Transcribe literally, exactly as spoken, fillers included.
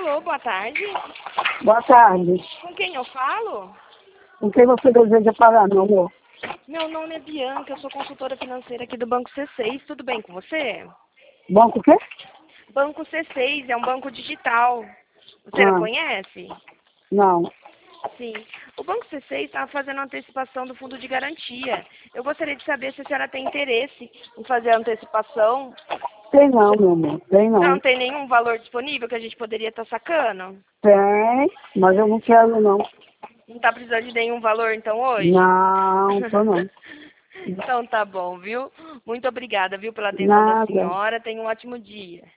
Alô, boa tarde. Boa tarde. Com quem eu falo? Com quem você deseja falar, meu amor? Meu nome é Bianca, eu sou consultora financeira aqui do Banco C seis. Tudo bem com você? Banco o quê? Banco C seis é um banco digital. Você Ah, a conhece? não. Sim. O Banco C seis está fazendo a antecipação do fundo de garantia. Eu gostaria de saber se a senhora tem interesse em fazer a antecipação. Tem não, meu amor. Tem não. Não tem nenhum valor disponível que a gente poderia estar sacando? Tem, mas eu não quero não. Não está precisando de nenhum valor então hoje? Não, tô não. Então tá bom, viu? Muito obrigada, viu, pela atenção da Nada. senhora. Tenha um ótimo dia.